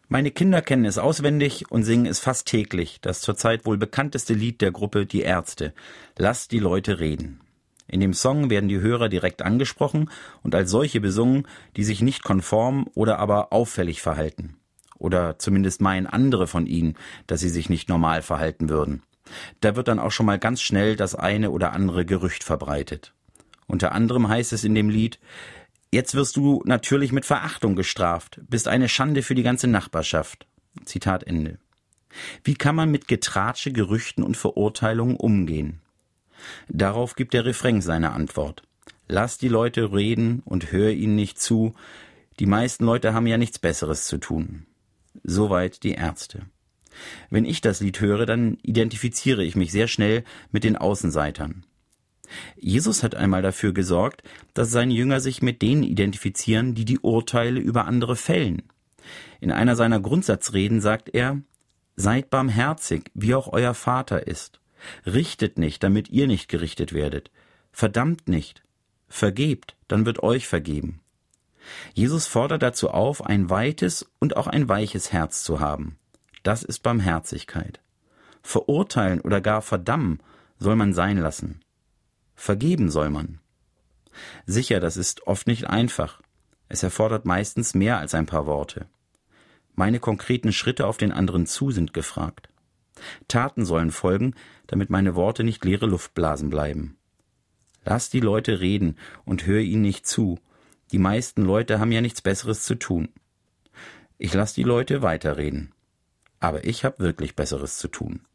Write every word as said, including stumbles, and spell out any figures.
Meine Kinder kennen es auswendig und singen es fast täglich, das zurzeit wohl bekannteste Lied der Gruppe Die Ärzte. Lasst die Leute reden. In dem Song werden die Hörer direkt angesprochen und als solche besungen, die sich nicht konform oder aber auffällig verhalten. Oder zumindest meinen andere von ihnen, dass sie sich nicht normal verhalten würden. Da wird dann auch schon mal ganz schnell das eine oder andere Gerücht verbreitet. Unter anderem heißt es in dem Lied: Jetzt wirst du natürlich mit Verachtung gestraft, bist eine Schande für die ganze Nachbarschaft. Zitat Ende. Wie kann man mit Getratsche, Gerüchten und Verurteilungen umgehen? Darauf gibt der Refrain seine Antwort. Lass die Leute reden und hör ihnen nicht zu. Die meisten Leute haben ja nichts Besseres zu tun. Soweit die Ärzte. Wenn ich das Lied höre, dann identifiziere ich mich sehr schnell mit den Außenseitern. Jesus hat einmal dafür gesorgt, dass seine Jünger sich mit denen identifizieren, die die Urteile über andere fällen. In einer seiner Grundsatzreden sagt er: Seid barmherzig, wie auch euer Vater ist. Richtet nicht, damit ihr nicht gerichtet werdet. Verdammt nicht. Vergebt, dann wird euch vergeben. Jesus fordert dazu auf, ein weites und auch ein weiches Herz zu haben. Das ist Barmherzigkeit. Verurteilen oder gar verdammen soll man sein lassen. Vergeben soll man. Sicher, das ist oft nicht einfach. Es erfordert meistens mehr als ein paar Worte. Meine konkreten Schritte auf den anderen zu sind gefragt. Taten sollen folgen, damit meine Worte nicht leere Luftblasen bleiben. Lass die Leute reden und hör ihnen nicht zu. Die meisten Leute haben ja nichts Besseres zu tun. Ich lass die Leute weiterreden. Aber ich habe wirklich Besseres zu tun.